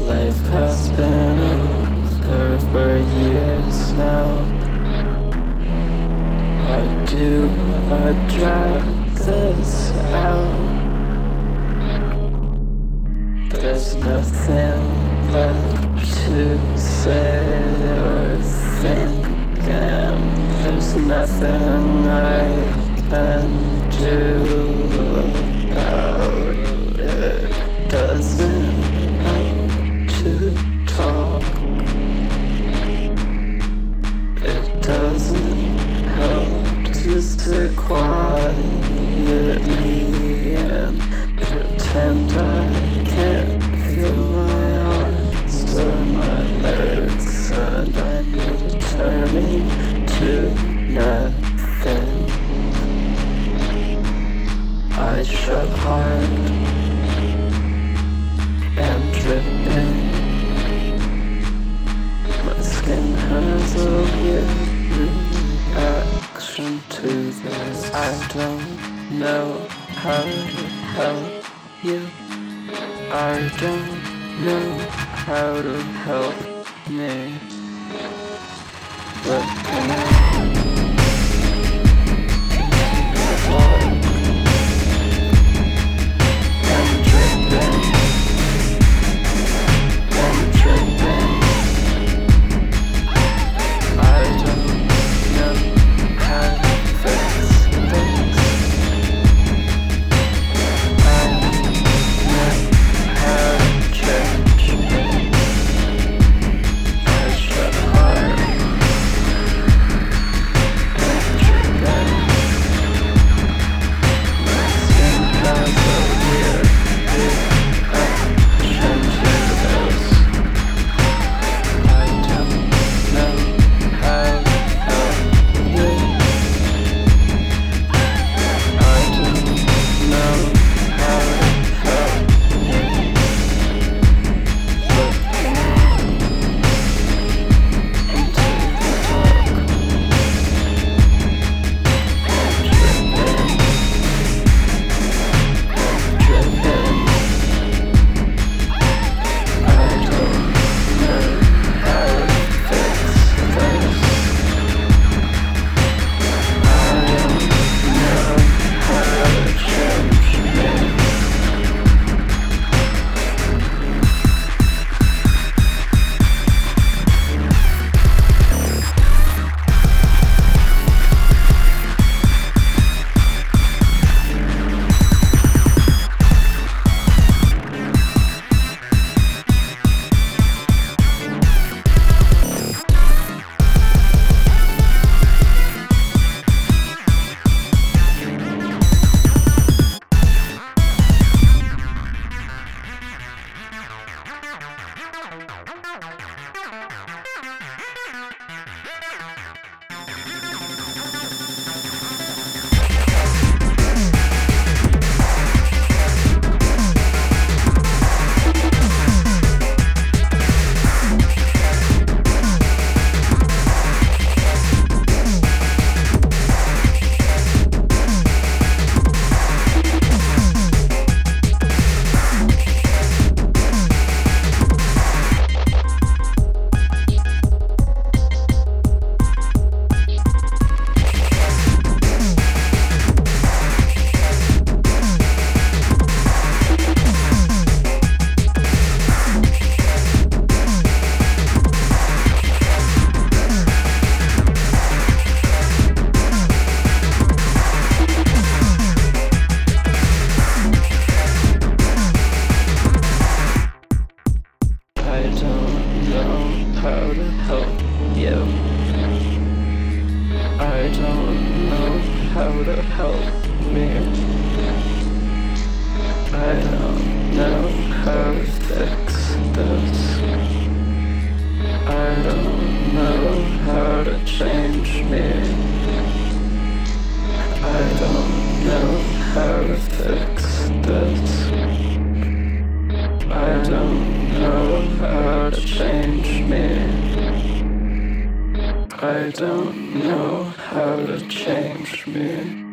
Life has been over for years now. Why do I drag this out? There's nothing left to say or think, and there's nothing I can do about it. Doesn't help to talk. It doesn't help to sit quietly and pretend I can't feel my arms or my legs, and I'm returning to nothing. I shove hard and dripping. My skin has a weird reaction to this. I don't know how to help you. I don't know how to help me. Looking at and dripping and dripping. I don't know how to fix things. I know how to change things. I shut hard and dripping. My skin has a weird reaction to this. I don't know how to help you. I don't know how to help you. Looking into the dark, dripping, dripping. I don't know how to fix this. I don't know how to change me. I don't know how to help you. I don't know how to help me. I don't know how to fix this. I don't know how to change me. I don't know how to fix this. I don't know how to change me. I don't know how to change me.